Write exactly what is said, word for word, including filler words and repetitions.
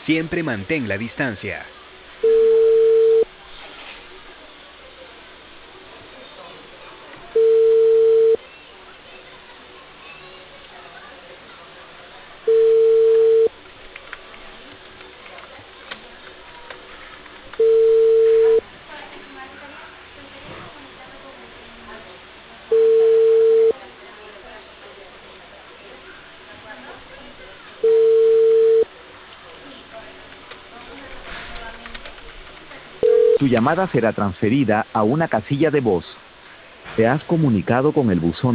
Siempre mantén la distancia. Tu llamada será transferida a una casilla de voz. Te has comunicado con el buzón